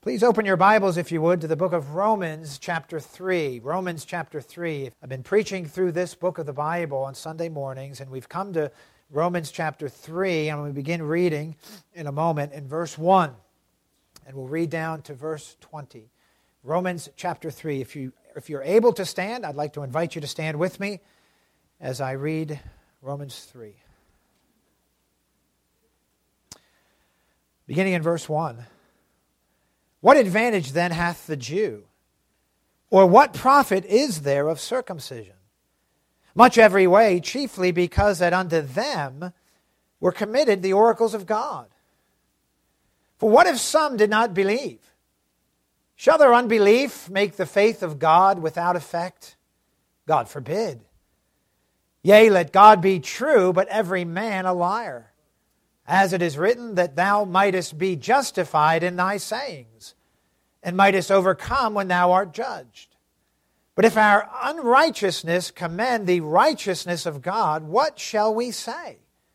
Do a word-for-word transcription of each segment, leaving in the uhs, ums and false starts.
Please open your Bibles, if you would, to the book of Romans chapter three. Romans chapter three. I've been preaching through this book of the Bible on Sunday mornings, and we've come to Romans chapter three, and we begin reading in a moment in verse one. And we'll read down to verse twenty. Romans chapter three. If, you, if you're able to stand, I'd like to invite you to stand with me as I read Romans three. Beginning in verse one. What advantage then hath the Jew? Or what profit is there of circumcision? Much every way, chiefly because that unto them were committed the oracles of God. For what if some did not believe? Shall their unbelief make the faith of God without effect? God forbid. Yea, let God be true, but every man a liar. As it is written, that thou mightest be justified in thy sayings, and mightest overcome when thou art judged. But if our unrighteousness commend the righteousness of God, what shall we say?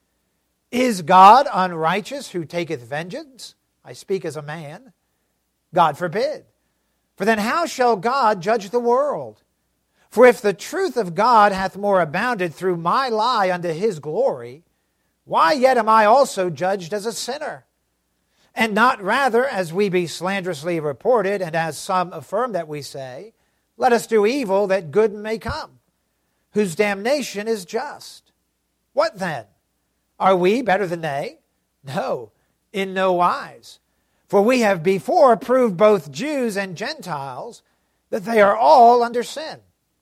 Is God unrighteous who taketh vengeance? I speak as a man. God forbid. For then how shall God judge the world? For if the truth of God hath more abounded through my lie unto his glory, why yet am I also judged as a sinner? And not rather as we be slanderously reported, and as some affirm that we say, let us do evil that good may come, whose damnation is just. What then? Are we better than they? No, in no wise. For we have before proved both Jews and Gentiles that they are all under sin.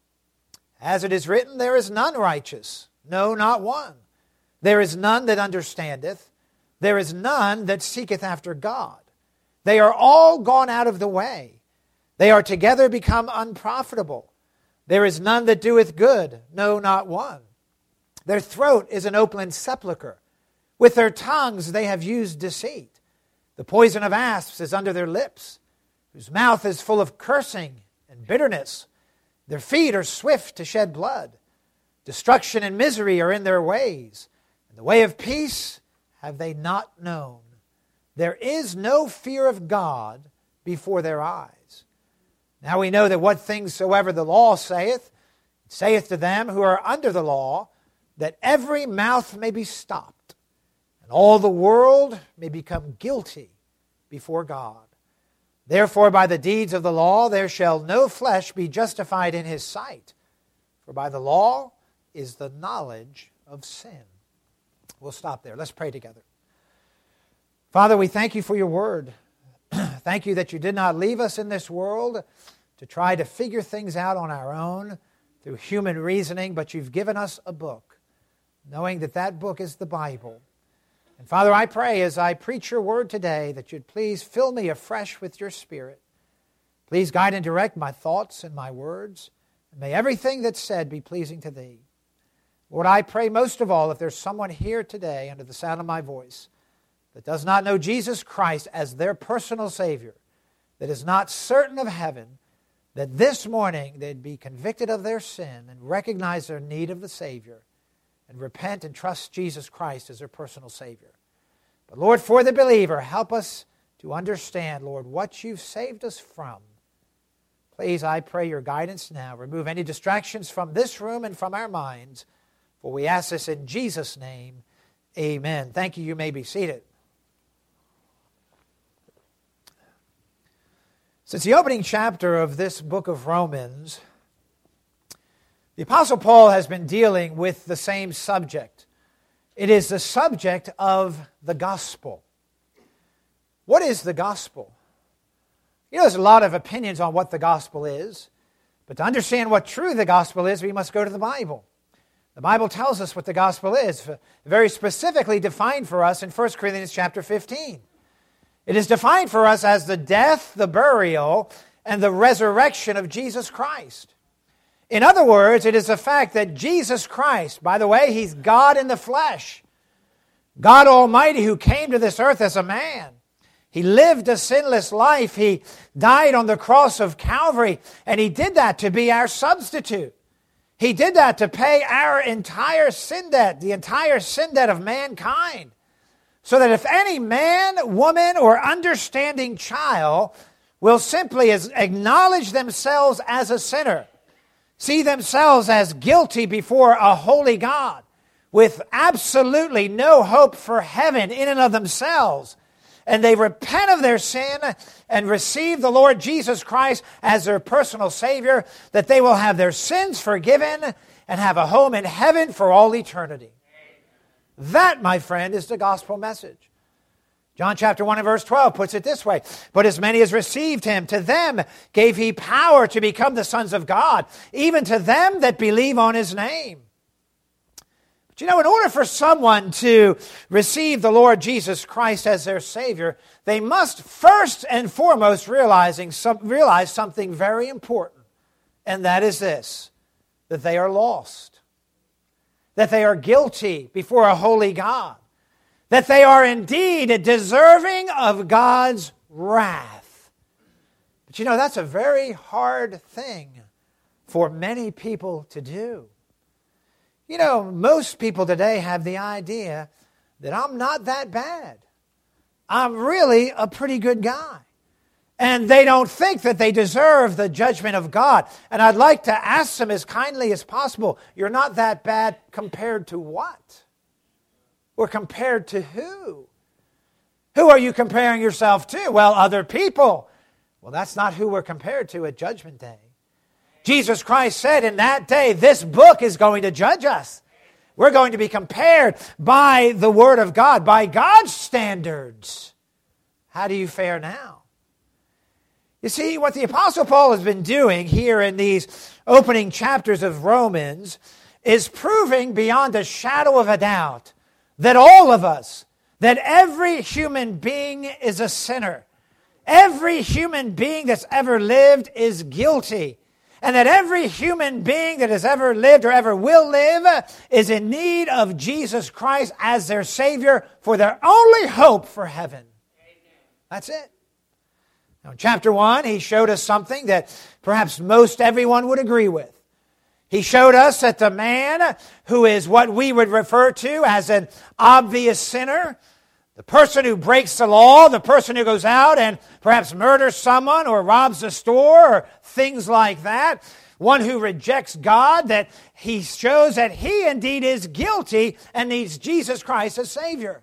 As it is written, there is none righteous, no, not one. There is none that understandeth. There is none that seeketh after God. They are all gone out of the way. They are together become unprofitable. There is none that doeth good, no, not one. Their throat is an open sepulchre. With their tongues they have used deceit. The poison of asps is under their lips, whose mouth is full of cursing and bitterness. Their feet are swift to shed blood. Destruction and misery are in their ways. And the way of peace have they not known. There is no fear of God before their eyes. Now we know that what things soever the law saith, it saith to them who are under the law, that every mouth may be stopped, and all the world may become guilty before God. Therefore by the deeds of the law there shall no flesh be justified in his sight, for by the law is the knowledge of sin. We'll stop there. Let's pray together. Father, we thank you for your word. Thank you that you did not leave us in this world to try to figure things out on our own through human reasoning, but you've given us a book, knowing that that book is the Bible. And Father, I pray as I preach your word today that you'd please fill me afresh with your Spirit. Please guide and direct my thoughts and my words, and may everything that's said be pleasing to thee. Lord, I pray most of all if there's someone here today under the sound of my voice that does not know Jesus Christ as their personal Savior, that is not certain of heaven, that this morning they'd be convicted of their sin and recognize their need of the Savior and repent and trust Jesus Christ as their personal Savior. But Lord, for the believer, help us to understand, Lord, what you've saved us from. Please, I pray your guidance now. Remove any distractions from this room and from our minds. For we ask this in Jesus' name, amen. Thank you. You may be seated. Since the opening chapter of this book of Romans, the Apostle Paul has been dealing with the same subject. It is the subject of the gospel. What is the gospel? You know, there's a lot of opinions on what the gospel is, but to understand what true the gospel is, we must go to the Bible. The Bible tells us what the gospel is, very specifically defined for us in First Corinthians chapter fifteen. It is defined for us as the death, the burial, and the resurrection of Jesus Christ. In other words, it is the fact that Jesus Christ, by the way, He's God in the flesh, God Almighty who came to this earth as a man. He lived a sinless life. He died on the cross of Calvary, and He did that to be our substitute. He did that to pay our entire sin debt, the entire sin debt of mankind, so that if any man, woman, or understanding child will simply as- acknowledge themselves as a sinner, see themselves as guilty before a holy God, with absolutely no hope for heaven in and of themselves, and they repent of their sin and receive the Lord Jesus Christ as their personal Savior, that they will have their sins forgiven and have a home in heaven for all eternity. That, my friend, is the gospel message. John chapter one and verse twelve puts it this way, "But as many as received him, to them gave he power to become the sons of God, even to them that believe on his name." But you know, in order for someone to receive the Lord Jesus Christ as their Savior, they must first and foremost realizing some, realize something very important, and that is this, that they are lost, that they are guilty before a holy God, that they are indeed deserving of God's wrath. But you know, that's a very hard thing for many people to do. You know, most people today have the idea that I'm not that bad. I'm really a pretty good guy. And they don't think that they deserve the judgment of God. And I'd like to ask them as kindly as possible, you're not that bad compared to what? Or compared to who? Who are you comparing yourself to? Well, other people. Well, that's not who we're compared to at Judgment Day. Jesus Christ said in that day, this book is going to judge us. We're going to be compared by the Word of God, by God's standards. How do you fare now? You see, what the Apostle Paul has been doing here in these opening chapters of Romans is proving beyond a shadow of a doubt that all of us, that every human being is a sinner. Every human being that's ever lived is guilty. And that every human being that has ever lived or ever will live is in need of Jesus Christ as their Savior for their only hope for heaven. That's it. Now, in chapter one, he showed us something that perhaps most everyone would agree with. He showed us that the man who is what we would refer to as an obvious sinner, the person who breaks the law, the person who goes out and perhaps murders someone or robs a store or things like that, one who rejects God, that he shows that he indeed is guilty and needs Jesus Christ as Savior.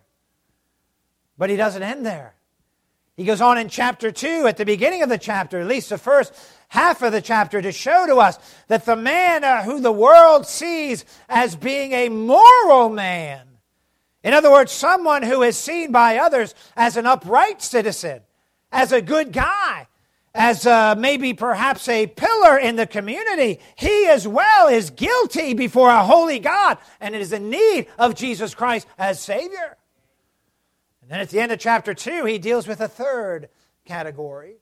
But he doesn't end there. He goes on in chapter two, at the beginning of the chapter, at least the first half of the chapter, to show to us that the man uh, who the world sees as being a moral man, in other words, someone who is seen by others as an upright citizen, as a good guy, as uh, maybe perhaps a pillar in the community, he as well is guilty before a holy God and is in need of Jesus Christ as Savior. And then at the end of chapter two, he deals with a third category.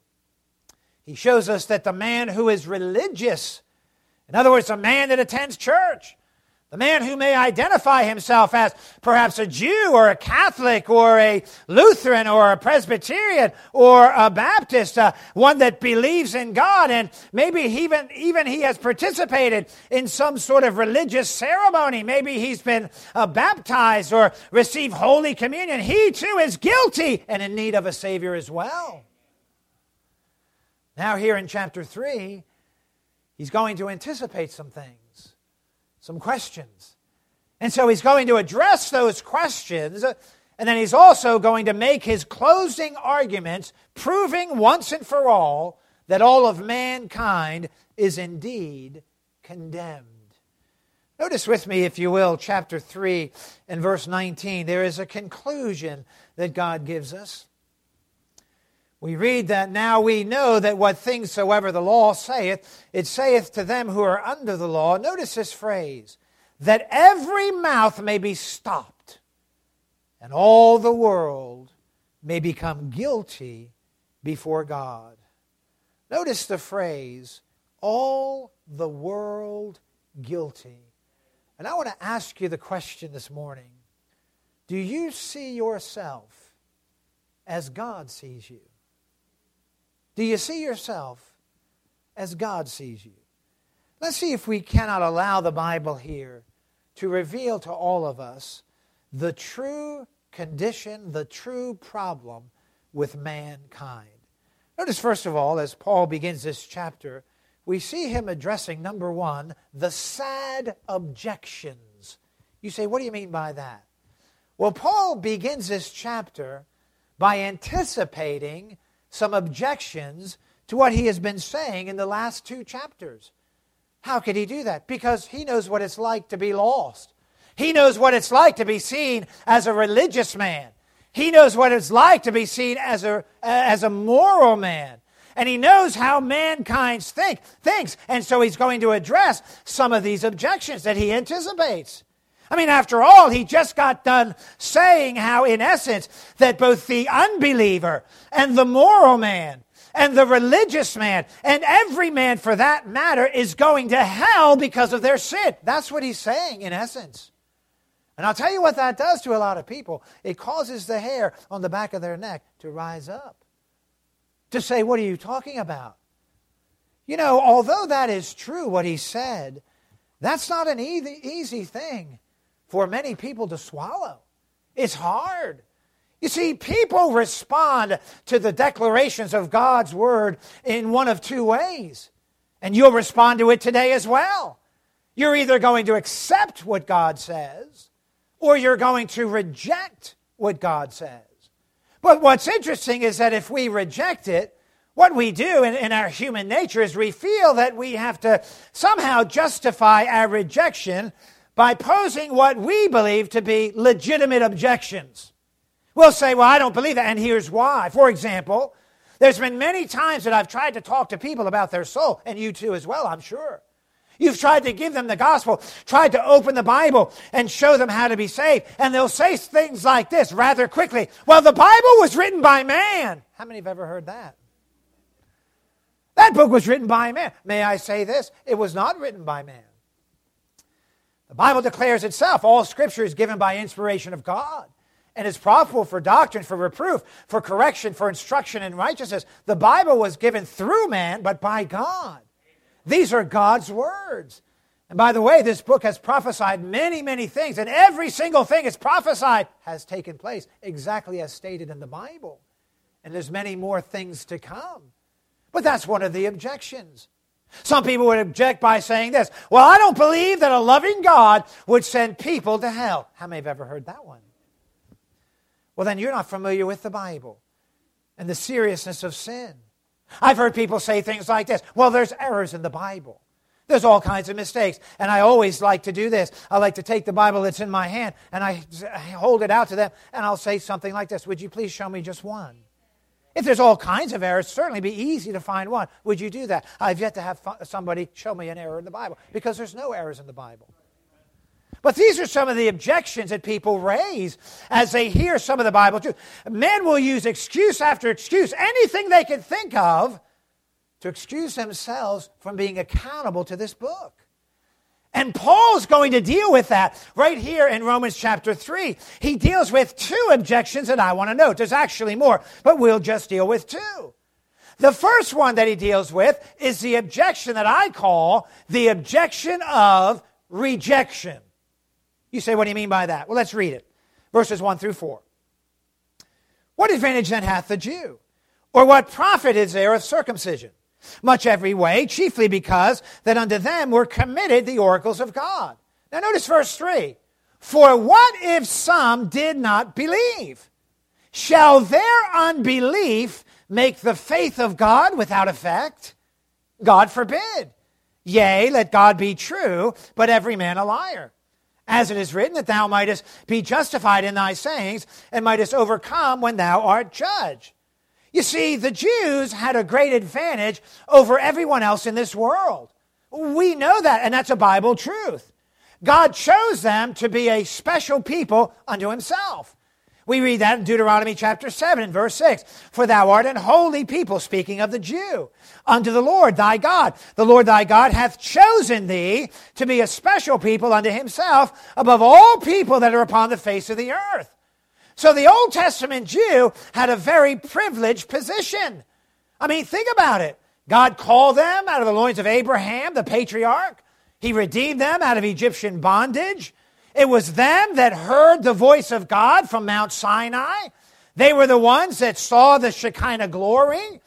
He shows us that the man who is religious, in other words, a man that attends church, the man who may identify himself as perhaps a Jew or a Catholic or a Lutheran or a Presbyterian or a Baptist, uh, one that believes in God, and maybe even, even he has participated in some sort of religious ceremony. Maybe he's been uh, baptized or received Holy Communion. He too is guilty and in need of a Savior as well. Now here in chapter three, he's going to anticipate some things. Some questions. And so he's going to address those questions, and then he's also going to make his closing arguments, proving once and for all that all of mankind is indeed condemned. Notice with me, if you will, chapter three and verse nineteen. There is a conclusion that God gives us. We read that now we know that what things soever the law saith, it saith to them who are under the law. Notice this phrase, that every mouth may be stopped, and all the world may become guilty before God. Notice the phrase, all the world guilty. And I want to ask you the question this morning, do you see yourself as God sees you? Do you see yourself as God sees you? Let's see if we cannot allow the Bible here to reveal to all of us the true condition, the true problem with mankind. Notice, first of all, as Paul begins this chapter, we see him addressing, number one, the sad objections. You say, what do you mean by that? Well, Paul begins this chapter by anticipating some objections to what he has been saying in the last two chapters. How could he do that? Because he knows what it's like to be lost. He knows what it's like to be seen as a religious man. He knows what it's like to be seen as a, as a moral man. And he knows how mankind think, thinks. And so he's going to address some of these objections that he anticipates. I mean, after all, he just got done saying how, in essence, that both the unbeliever and the moral man and the religious man and every man for that matter is going to hell because of their sin. That's what he's saying, in essence. And I'll tell you what that does to a lot of people. It causes the hair on the back of their neck to rise up. To say, what are you talking about? You know, although that is true, what he said, that's not an easy, easy thing for many people to swallow. It's hard. You see, people respond to the declarations of God's Word in one of two ways. And you'll respond to it today as well. You're either going to accept what God says, or you're going to reject what God says. But what's interesting is that if we reject it, what we do in, in our human nature is we feel that we have to somehow justify our rejection by posing what we believe to be legitimate objections. We'll say, well, I don't believe that, and here's why. For example, there's been many times that I've tried to talk to people about their soul, and you too as well, I'm sure. You've tried to give them the gospel, tried to open the Bible and show them how to be saved. And they'll say things like this rather quickly. Well, the Bible was written by man. How many have ever heard that? That book was written by man. May I say this? It was not written by man. The Bible declares itself, all Scripture is given by inspiration of God and is profitable for doctrine, for reproof, for correction, for instruction in righteousness. The Bible was given through man, but by God. These are God's words. And by the way, this book has prophesied many, many things, and every single thing it's prophesied has taken place exactly as stated in the Bible. And there's many more things to come. But that's one of the objections. Some people would object by saying this, well, I don't believe that a loving God would send people to hell. How many have ever heard that one? Well, then you're not familiar with the Bible and the seriousness of sin. I've heard people say things like this. Well, there's errors in the Bible. There's all kinds of mistakes. And I always like to do this. I like to take the Bible that's in my hand and I hold it out to them and I'll say something like this. Would you please show me just one? If there's all kinds of errors, it'd certainly be easy to find one. Would you do that? I've yet to have somebody show me an error in the Bible because there's no errors in the Bible. But these are some of the objections that people raise as they hear some of the Bible truth. Men will use excuse after excuse, anything they can think of, to excuse themselves from being accountable to this book. And Paul's going to deal with that right here in Romans chapter three. He deals with two objections that I want to note. There's actually more, but we'll just deal with two. The first one that he deals with is the objection that I call the objection of rejection. You say, what do you mean by that? Well, let's read it. Verses one through four. What advantage then hath the Jew? Or what profit is there of circumcision? Much every way, chiefly because that unto them were committed the oracles of God. Now notice verse three. For what if some did not believe? Shall their unbelief make the faith of God without effect? God forbid. Yea, let God be true, but every man a liar. As it is written, that thou mightest be justified in thy sayings, and mightest overcome when thou art judged. You see, the Jews had a great advantage over everyone else in this world. We know that, and that's a Bible truth. God chose them to be a special people unto himself. We read that in Deuteronomy chapter seven and verse six. For thou art an holy people, speaking of the Jew, unto the Lord thy God. The Lord thy God hath chosen thee to be a special people unto himself above all people that are upon the face of the earth. So the Old Testament Jew had a very privileged position. I mean, think about it. God called them out of the loins of Abraham, the patriarch. He redeemed them out of Egyptian bondage. It was them that heard the voice of God from Mount Sinai. They were the ones that saw the Shekinah glory.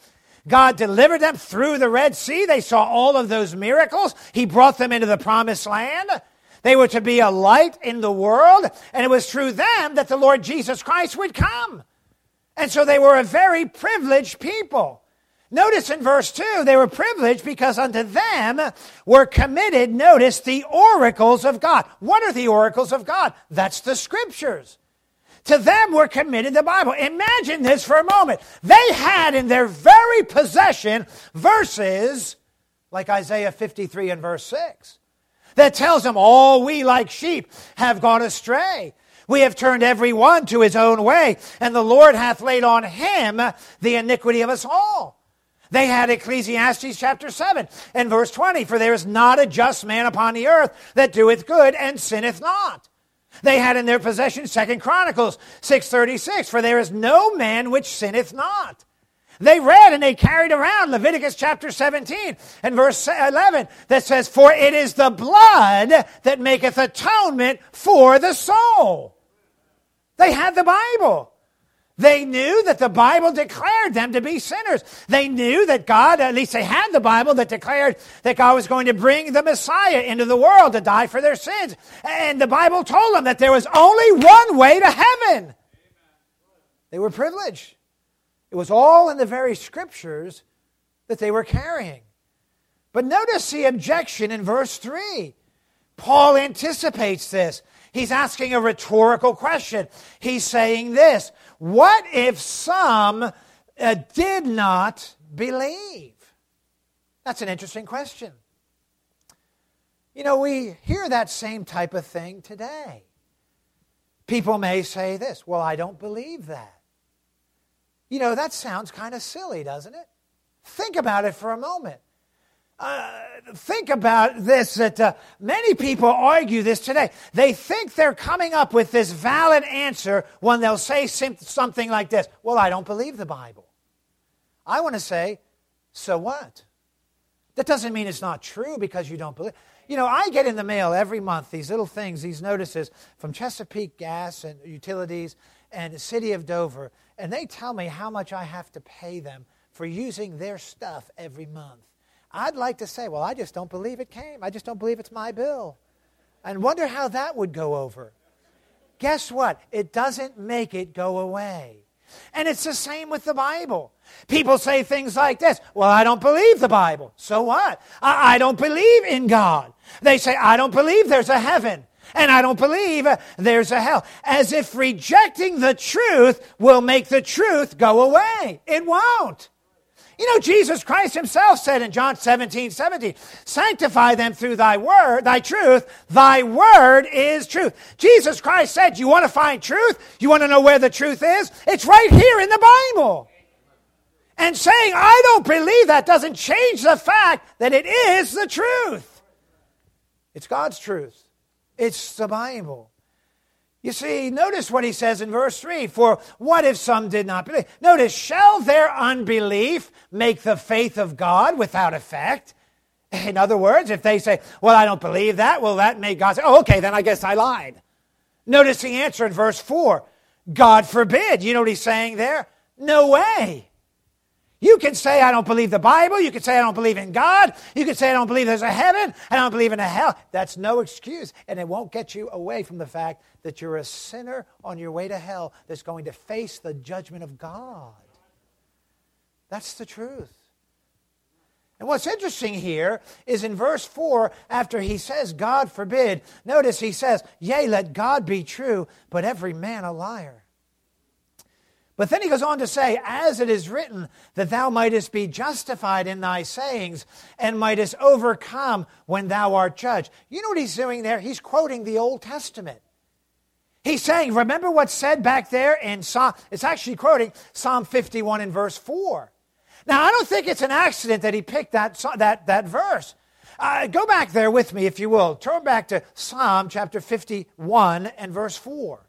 God delivered them through the Red Sea. They saw all of those miracles. He brought them into the promised land. They were to be a light in the world, and it was through them that the Lord Jesus Christ would come. And so they were a very privileged people. Notice in verse two, they were privileged because unto them were committed, notice, the oracles of God. What are the oracles of God? That's the Scriptures. To them were committed the Bible. Imagine this for a moment. They had in their very possession verses like Isaiah fifty-three and verse six that tells them, all we like sheep have gone astray. We have turned every one to his own way, and the Lord hath laid on him the iniquity of us all. They had Ecclesiastes chapter seven and verse twenty, for there is not a just man upon the earth that doeth good and sinneth not. They had in their possession Second Chronicles six thirty-six, for there is no man which sinneth not. They read and they carried around Leviticus chapter seventeen and verse eleven that says, for it is the blood that maketh atonement for the soul. They had the Bible. They knew that the Bible declared them to be sinners. They knew that God, at least they had the Bible that declared that God was going to bring the Messiah into the world to die for their sins. And the Bible told them that there was only one way to heaven. They were privileged. It was all in the very Scriptures that they were carrying. But notice the objection in verse three. Paul anticipates this. He's asking a rhetorical question. He's saying this, what if some uh, did not believe? That's an interesting question. You know, we hear that same type of thing today. People may say this, well, I don't believe that. You know, that sounds kind of silly, doesn't it? Think about it for a moment. Uh, think about this, that uh, many people argue this today. They think they're coming up with this valid answer when they'll say sim- something like this, well, I don't believe the Bible. I want to say, so what? That doesn't mean it's not true because you don't believe. You know, I get in the mail every month these little things, these notices from Chesapeake Gas and Utilities and the City of Dover, and they tell me how much I have to pay them for using their stuff every month. I'd like to say, well, I just don't believe it came. I just don't believe it's my bill. And wonder how that would go over. Guess what? It doesn't make it go away. And it's the same with the Bible. People say things like this, well, I don't believe the Bible. So what? I, I don't believe in God. They say, I don't believe there's a heaven. And I don't believe there's a hell. As if rejecting the truth will make the truth go away. It won't. You know, Jesus Christ himself said in John seventeen seventeen, sanctify them through thy word, thy truth. Thy word is truth. Jesus Christ said, you want to find truth? You want to know where the truth is? It's right here in the Bible. And saying, I don't believe that doesn't change the fact that it is the truth. It's God's truth. It's the Bible. You see, notice what he says in verse three. For what if some did not believe? Notice, shall their unbelief make the faith of God without effect? In other words, if they say, well, I don't believe that, well, that made God say, oh, okay, then I guess I lied. Notice the answer in verse four. God forbid. You know what he's saying there? No way. You can say, I don't believe the Bible. You can say, I don't believe in God. You can say, I don't believe there's a heaven. I don't believe in a hell. That's no excuse. And it won't get you away from the fact that you're a sinner on your way to hell that's going to face the judgment of God. That's the truth. And what's interesting here is in verse four, after he says, God forbid, notice he says, yea, let God be true, but every man a liar. But then he goes on to say, as it is written, that thou mightest be justified in thy sayings and mightest overcome when thou art judged. You know what he's doing there? He's quoting the Old Testament. He's saying, remember what's said back there in Psalm, it's actually quoting Psalm fifty-one in verse four. Now, I don't think it's an accident that he picked that, that, that verse. Uh, go back there with me, if you will. Turn back to Psalm chapter fifty-one and verse four.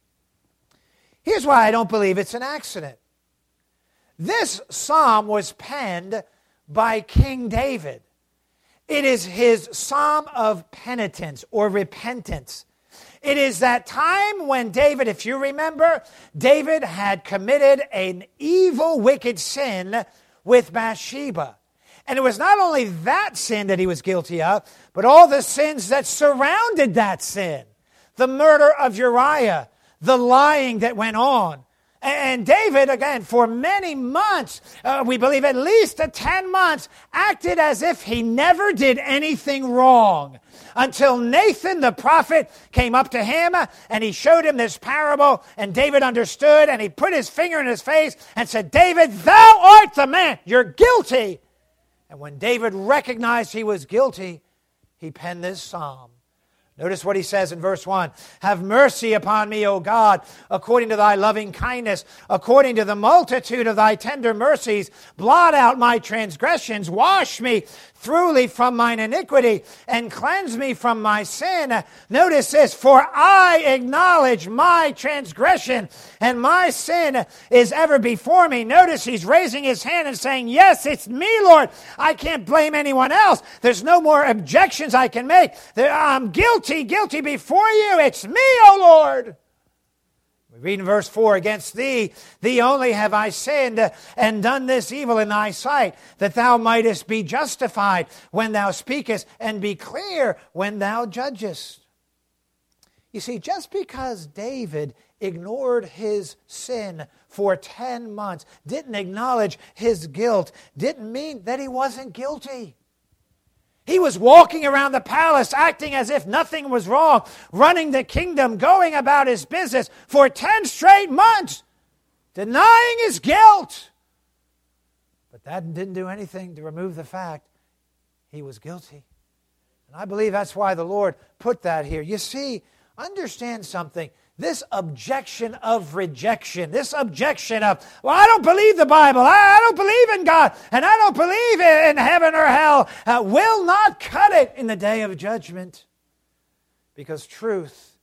Here's why I don't believe it's an accident. This psalm was penned by King David. It is his psalm of penitence or repentance. It is that time when David, if you remember, David had committed an evil, wicked sin with Bathsheba. And it was not only that sin that he was guilty of, but all the sins that surrounded that sin. The murder of Uriah, the lying that went on. And David, again, for many months, uh, we believe at least uh, ten months, acted as if he never did anything wrong. Until Nathan the prophet came up to him uh, and he showed him this parable, and David understood, and he put his finger in his face and said, David, thou art the man. You're guilty. And when David recognized he was guilty, he penned this psalm. Notice what he says in verse one. Have mercy upon me, O God, according to thy loving kindness, according to the multitude of thy tender mercies. Blot out my transgressions. Wash me thoroughly from mine iniquity, and cleanse me from my sin. Notice this. For I acknowledge my transgression, and my sin is ever before me. Notice he's raising his hand and saying, yes, it's me, Lord. I can't blame anyone else. There's no more objections I can make. I'm guilty, guilty before you. It's me, O Lord. We read in verse four, against thee, thee only have I sinned and done this evil in thy sight, that thou mightest be justified when thou speakest and be clear when thou judgest. You see, just because David ignored his sin for ten months, didn't acknowledge his guilt, didn't mean that he wasn't guilty. He was walking around the palace acting as if nothing was wrong, running the kingdom, going about his business for ten straight months, denying his guilt. But that didn't do anything to remove the fact he was guilty. And I believe that's why the Lord put that here. You see, understand something. This objection of rejection, this objection of, well, I don't believe the Bible, I, I don't believe in God, and I don't believe in heaven or hell, uh, will not cut it in the day of judgment. Because truth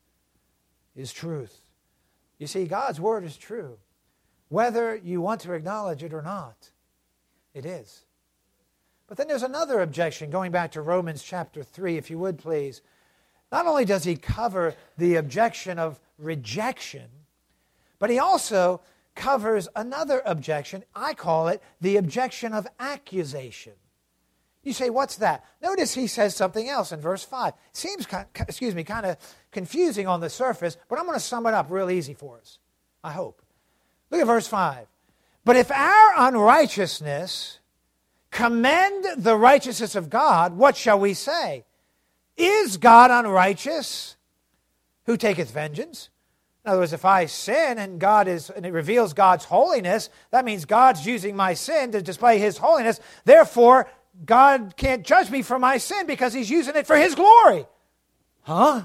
is truth. You see, God's word is true. Whether you want to acknowledge it or not, it is. But then there's another objection, going back to Romans chapter three, if you would please. Not only does he cover the objection of rejection, but he also covers another objection. I call it the objection of accusation. You say, what's that? Notice he says something else in verse five. It seems, excuse me, kind of confusing on the surface, but I'm going to sum it up real easy for us, I hope. Look at verse five. But if our unrighteousness commend the righteousness of God, what shall we say? Is God unrighteous, who taketh vengeance? In other words, if I sin and God is, and it reveals God's holiness, that means God's using my sin to display His holiness. Therefore, God can't judge me for my sin because He's using it for His glory. Huh?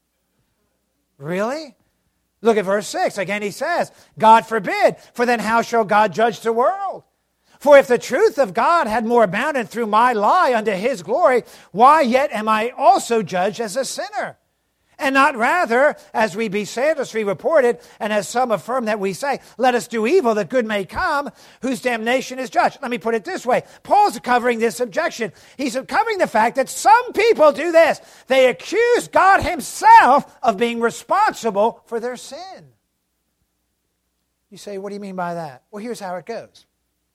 Really? Look at verse six. Again he says, God forbid, for then how shall God judge the world? For if the truth of God had more abounded through my lie unto His glory, why yet am I also judged as a sinner? And not rather, as we be slanderously reported, and as some affirm that we say, let us do evil that good may come, whose damnation is judged. Let me put it this way. Paul's covering this objection. He's covering the fact that some people do this. They accuse God Himself of being responsible for their sin. You say, what do you mean by that? Well, here's how it goes.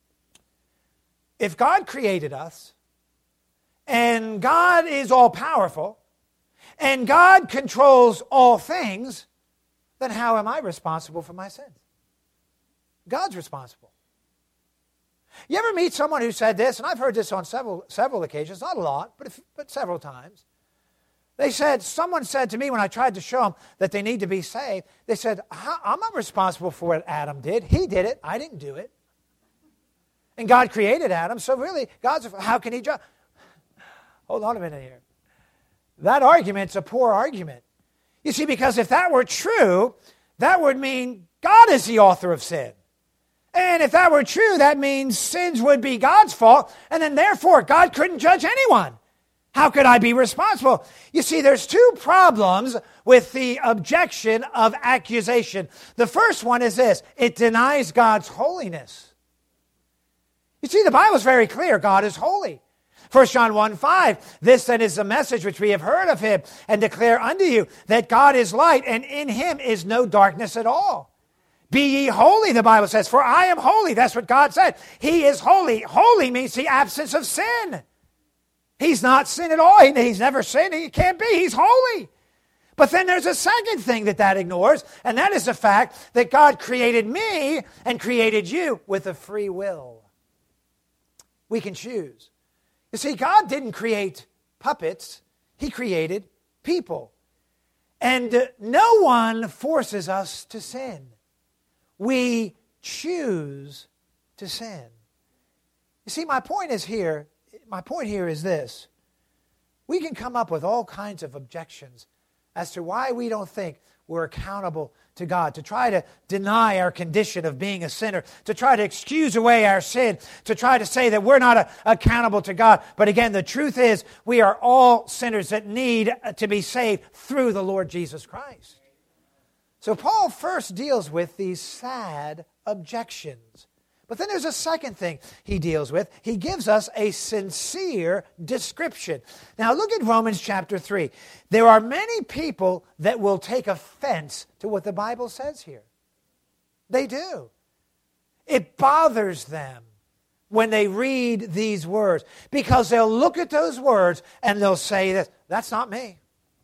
If God created us, and God is all-powerful, and God controls all things, then how am I responsible for my sins? God's responsible. You ever meet someone who said this, and I've heard this on several several occasions, not a lot, but, if, but several times. They said, someone said to me when I tried to show them that they need to be saved, they said, I'm not responsible for what Adam did. He did it. I didn't do it. And God created Adam, so really, God's, how can He judge? Hold on a minute here. That argument's a poor argument. You see, because if that were true, that would mean God is the author of sin. And if that were true, that means sins would be God's fault, and then therefore God couldn't judge anyone. How could I be responsible? You see, there's two problems with the objection of accusation. The first one is this: it denies God's holiness. You see, the Bible's very clear. God is holy. First John one five, this then is the message which we have heard of Him and declare unto you, that God is light, and in Him is no darkness at all. Be ye holy, the Bible says, for I am holy. That's what God said. He is holy. Holy means the absence of sin. He's not sin at all. He's never sinned. He can't be. He's holy. But then there's a second thing that that ignores, and that is the fact that God created me and created you with a free will. We can choose. You see, God didn't create puppets. He created people. And uh, no one forces us to sin. We choose to sin. You see, my point is here, my point here is this. We can come up with all kinds of objections as to why we don't think we're accountable to God, to try to deny our condition of being a sinner, to try to excuse away our sin, to try to say that we're not a, accountable to God. But again, the truth is we are all sinners that need to be saved through the Lord Jesus Christ. So Paul first deals with these sad objections. But then there's a second thing he deals with. He gives us a sincere description. Now look at Romans chapter three. There are many people that will take offense to what the Bible says here. They do. It bothers them when they read these words because they'll look at those words and they'll say that that's not me.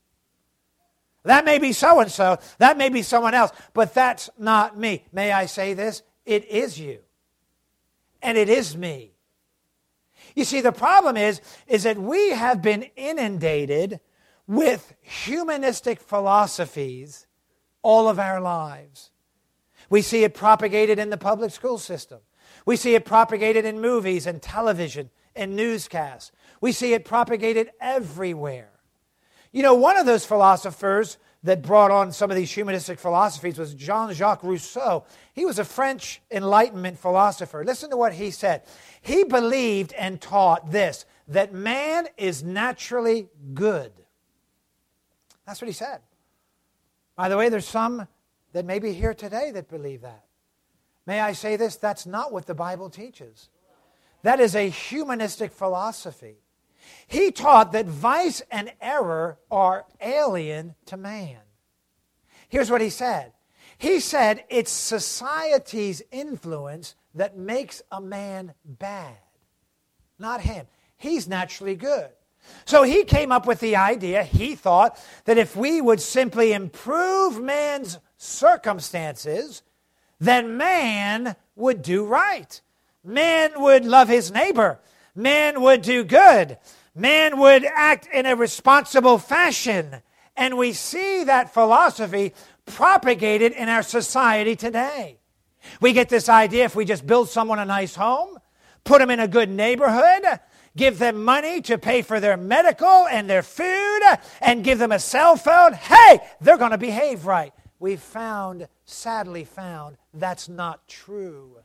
That may be so-and-so, that may be someone else, but that's not me. May I say this? It is you. And it is me. You see, the problem is, is that we have been inundated with humanistic philosophies all of our lives. We see it propagated in the public school system. We see it propagated in movies and television and newscasts. We see it propagated everywhere. You know, one of those philosophers that brought on some of these humanistic philosophies was Jean-Jacques Rousseau. He was a French Enlightenment philosopher. Listen to what he said. He believed and taught this, that man is naturally good. That's what he said. By the way, there's some that may be here today that believe that. May I say this? That's not what the Bible teaches. That is a humanistic philosophy. He taught that vice and error are alien to man. Here's what he said. He said it's society's influence that makes a man bad, not him. He's naturally good. So he came up with the idea, he thought, that if we would simply improve man's circumstances, then man would do right. Man would love his neighbor. Man would do good. Man would act in a responsible fashion. And we see that philosophy propagated in our society today. We get this idea if we just build someone a nice home, put them in a good neighborhood, give them money to pay for their medical and their food, and give them a cell phone, hey, they're going to behave right. We've found, sadly found, that's not true.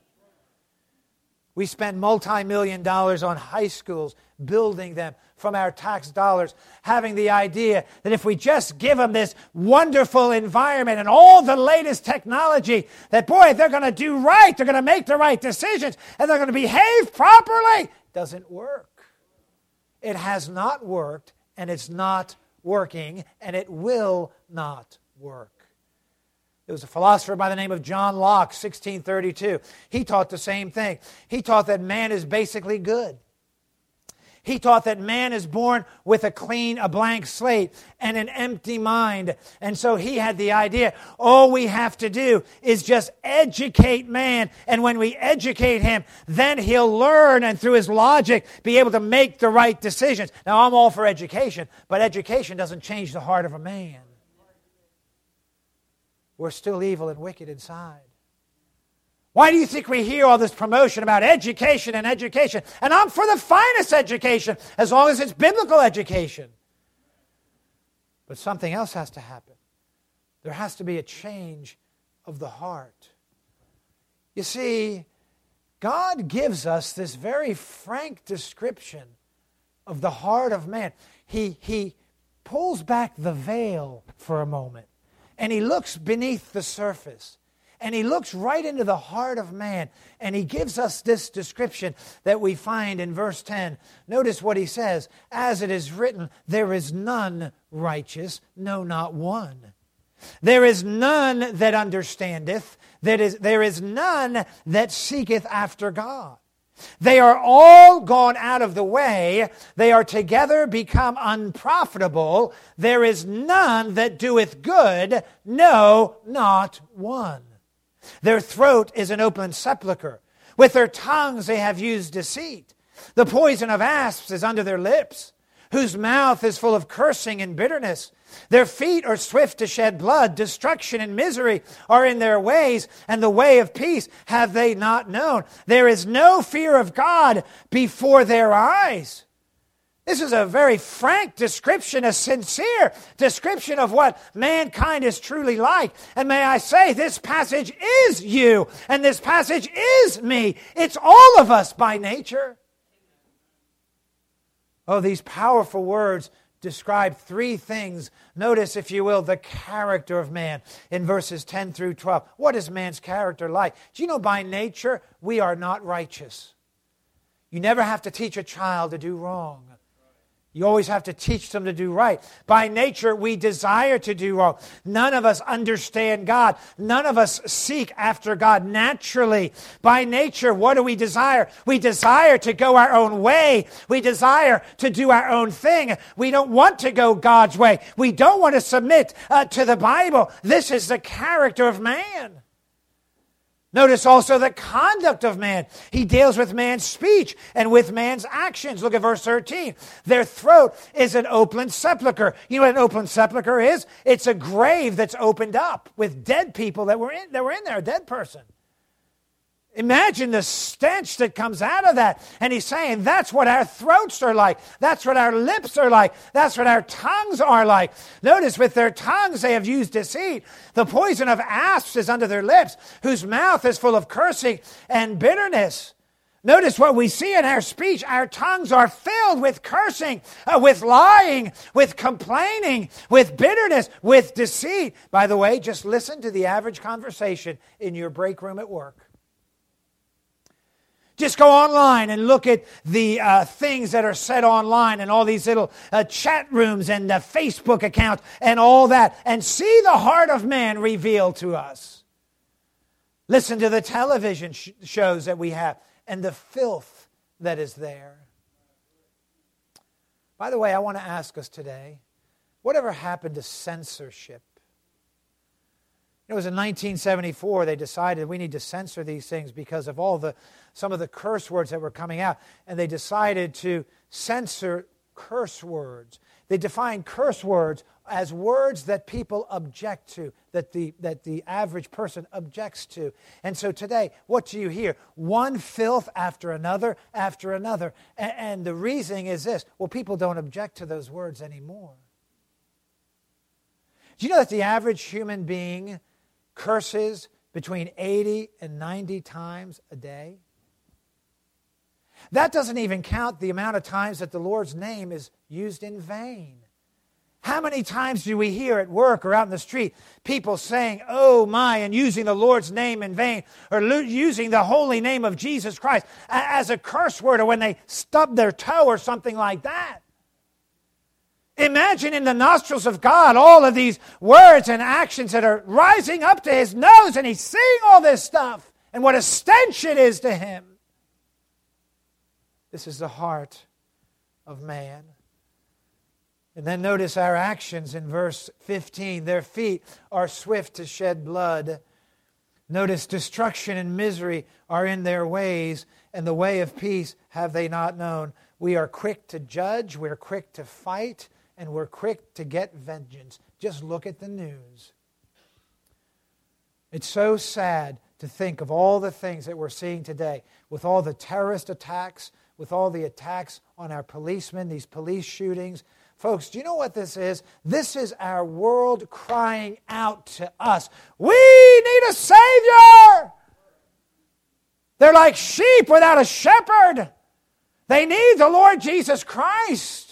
We spend multi-million dollars on high schools, building them from our tax dollars, having the idea that if we just give them this wonderful environment and all the latest technology, that, boy, they're going to do right, they're going to make the right decisions, and they're going to behave properly. Doesn't work. It has not worked, and it's not working, and it will not work. There was a philosopher by the name of John Locke, sixteen thirty-two. He taught the same thing. He taught that man is basically good. He taught that man is born with a clean, a blank slate and an empty mind. And so he had the idea, all we have to do is just educate man. And when we educate him, then he'll learn and through his logic be able to make the right decisions. Now, I'm all for education, but education doesn't change the heart of a man. We're still evil and wicked inside. Why do you think we hear all this promotion about education and education? And I'm for the finest education, as long as it's biblical education. But something else has to happen. There has to be a change of the heart. You see, God gives us this very frank description of the heart of man. He, he pulls back the veil for a moment. And he looks beneath the surface. And he looks right into the heart of man. And he gives us this description that we find in verse ten. Notice what he says. As it is written, there is none righteous, no, not one. There is none that understandeth. That is, there is none that seeketh after God. They are all gone out of the way. They are together become unprofitable. There is none that doeth good, no, not one. Their throat is an open sepulchre. With their tongues they have used deceit. The poison of asps is under their lips, whose mouth is full of cursing and bitterness. Their feet are swift to shed blood. Destruction and misery are in their ways, and the way of peace have they not known. There is no fear of God before their eyes. This is a very frank description, a sincere description of what mankind is truly like. And may I say, this passage is you, and this passage is me. It's all of us by nature. Oh, these powerful words describe three things. Notice, if you will, the character of man in verses ten through twelve. What is man's character like? Do you know by nature we are not righteous? You never have to teach a child to do wrong. You always have to teach them to do right. By nature, we desire to do wrong. None of us understand God. None of us seek after God naturally. By nature, what do we desire? We desire to go our own way. We desire to do our own thing. We don't want to go God's way. We don't want to submit uh, to the Bible. This is the character of man. Notice also the conduct of man. He deals with man's speech and with man's actions. Look at verse thirteen. Their throat is an open sepulchre. You know what an open sepulchre is? It's a grave that's opened up with dead people that were in, that were in there, a dead person. Imagine the stench that comes out of that. And he's saying that's what our throats are like. That's what our lips are like. That's what our tongues are like. Notice with their tongues they have used deceit. The poison of asps is under their lips, whose mouth is full of cursing and bitterness. Notice what we see in our speech. Our tongues are filled with cursing, uh, with lying, with complaining, with bitterness, with deceit. By the way, just listen to the average conversation in your break room at work. Just go online and look at the uh, things that are said online and all these little uh, chat rooms and uh, Facebook accounts and all that, and see the heart of man revealed to us. Listen to the television sh- shows that we have and the filth that is there. By the way, I want to ask us today, whatever happened to censorship? It was in nineteen seventy-four they decided we need to censor these things because of all the some of the curse words that were coming out. And they decided to censor curse words. They defined curse words as words that people object to, that the, that the average person objects to. And so today, what do you hear? One filth after another, after another. And, and the reasoning is this: well, people don't object to those words anymore. Do you know that the average human being curses between eighty and ninety times a day? That doesn't even count the amount of times that the Lord's name is used in vain. How many times do we hear at work or out in the street people saying, oh my, and using the Lord's name in vain, or lo- using the holy name of Jesus Christ as a curse word, or when they stub their toe or something like that? Imagine in the nostrils of God all of these words and actions that are rising up to His nose, and He's seeing all this stuff, and what a stench it is to Him. This is the heart of man. And then notice our actions in verse fifteen. Their feet are swift to shed blood. Notice destruction and misery are in their ways, and the way of peace have they not known. We are quick to judge, we're quick to fight, and we're quick to get vengeance. Just look at the news. It's so sad to think of all the things that we're seeing today, with all the terrorist attacks, with all the attacks on our policemen, these police shootings. Folks, do you know what this is? This is our world crying out to us. We need a Savior! They're like sheep without a shepherd. They need the Lord Jesus Christ.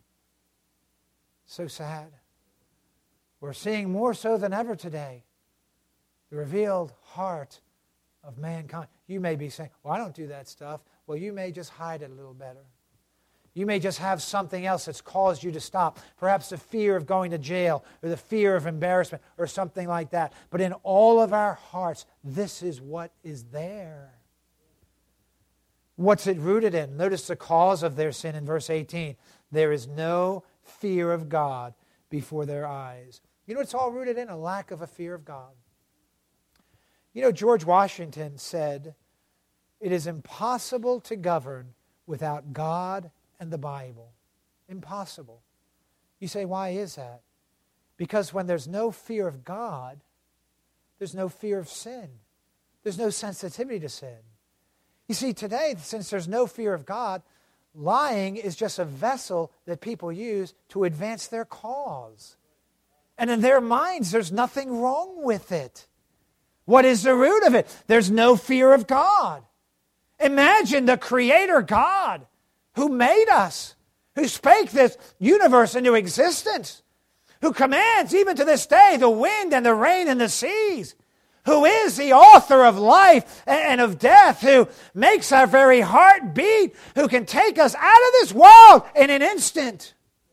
So sad. We're seeing more so than ever today the revealed heart of mankind. You may be saying, well, I don't do that stuff. Well, you may just hide it a little better. You may just have something else that's caused you to stop. Perhaps the fear of going to jail or the fear of embarrassment or something like that. But in all of our hearts, this is what is there. What's it rooted in? Notice the cause of their sin in verse eighteen. There is no fear of God before their eyes. You know what it's all rooted in? A lack of a fear of God. You know, George Washington said, it is impossible to govern without God and the Bible. Impossible. You say, why is that? Because when there's no fear of God, there's no fear of sin. There's no sensitivity to sin. You see, today, since there's no fear of God, lying is just a vessel that people use to advance their cause. And in their minds, there's nothing wrong with it. What is the root of it? There's no fear of God. Imagine the Creator God who made us, who spake this universe into existence, who commands even to this day the wind and the rain and the seas, who is the author of life and of death, who makes our very heart beat, who can take us out of this world in an instant.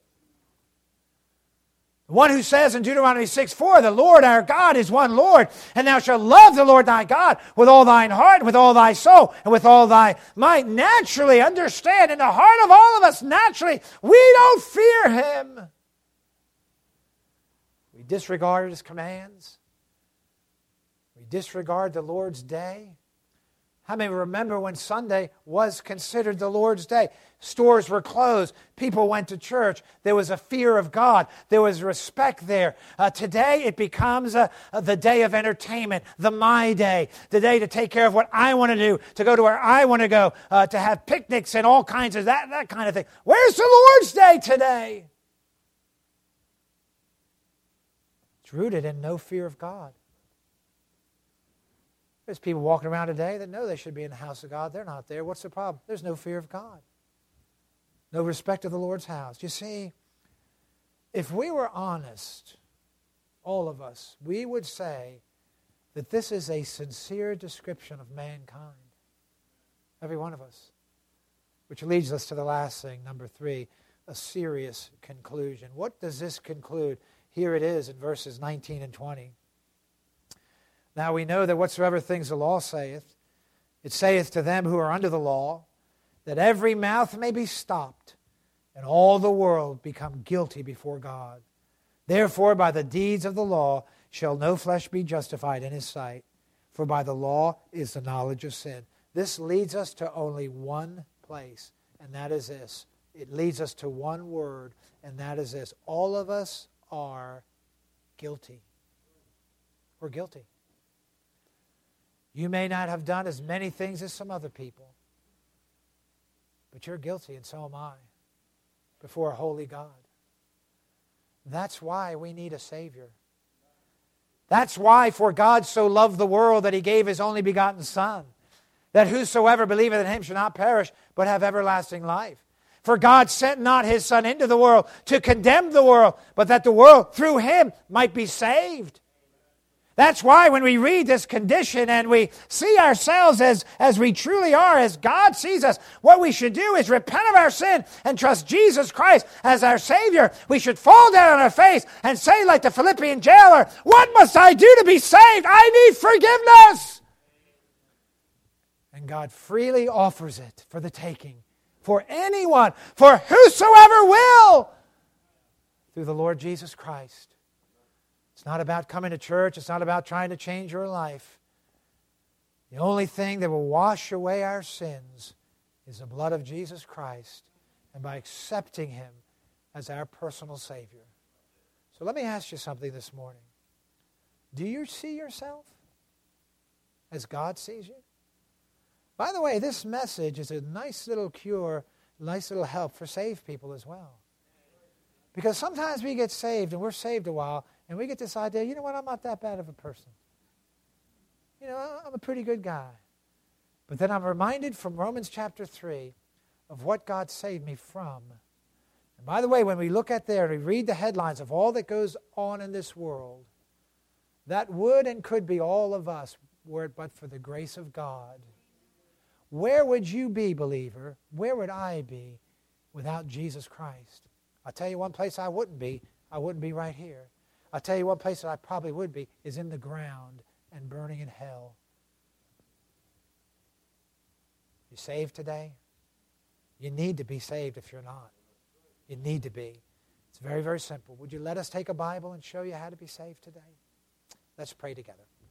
The one who says in Deuteronomy six four, the Lord our God is one Lord, and thou shalt love the Lord thy God with all thine heart, with all thy soul, and with all thy might. Naturally, understand, in the heart of all of us, naturally, we don't fear Him. We disregard His commands. We disregard the Lord's day. How many remember when Sunday was considered the Lord's day? Stores were closed. People went to church. There was a fear of God. There was respect there. Uh, today it becomes uh, the day of entertainment, the my day, the day to take care of what I want to do, to go to where I want to go, uh, to have picnics and all kinds of that, that kind of thing. Where's the Lord's day today? It's rooted in no fear of God. There's people walking around today that know they should be in the house of God. They're not there. What's the problem? There's no fear of God. No respect of the Lord's house. You see, if we were honest, all of us, we would say that this is a sincere description of mankind. Every one of us. Which leads us to the last thing, number three, a serious conclusion. What does this conclude? Here it is in verses nineteen and twenty. Now we know that whatsoever things the law saith, it saith to them who are under the law, that every mouth may be stopped, and all the world become guilty before God. Therefore, by the deeds of the law shall no flesh be justified in His sight, for by the law is the knowledge of sin. This leads us to only one place, and that is this. It leads us to one word, and that is this. All of us are guilty. We're guilty. You may not have done as many things as some other people, but you're guilty, and so am I, before a holy God. That's why we need a Savior. That's why, for God so loved the world that He gave His only begotten Son, that whosoever believeth in Him shall not perish, but have everlasting life. For God sent not His Son into the world to condemn the world, but that the world through Him might be saved. That's why when we read this condition and we see ourselves as, as we truly are, as God sees us, what we should do is repent of our sin and trust Jesus Christ as our Savior. We should fall down on our face and say like the Philippian jailer, what must I do to be saved? I need forgiveness. And God freely offers it for the taking, for anyone, for whosoever will, through the Lord Jesus Christ. It's not about coming to church. It's not about trying to change your life. The only thing that will wash away our sins is the blood of Jesus Christ, and by accepting Him as our personal Savior. So let me ask you something this morning. Do you see yourself as God sees you? By the way, this message is a nice little cure, nice little help for saved people as well. Because sometimes we get saved, and we're saved a while, and we get this idea, you know what, I'm not that bad of a person. You know, I'm a pretty good guy. But then I'm reminded from Romans chapter three of what God saved me from. And by the way, when we look at there and we read the headlines of all that goes on in this world, that would and could be all of us were it but for the grace of God. Where would you be, believer? Where would I be without Jesus Christ. I'll tell you one place I wouldn't be. I wouldn't be right here. I'll tell you one place that I probably would be is in the ground and burning in hell. You saved today? You need to be saved if you're not. You need to be. It's very, very simple. Would you let us take a Bible and show you how to be saved today? Let's pray together.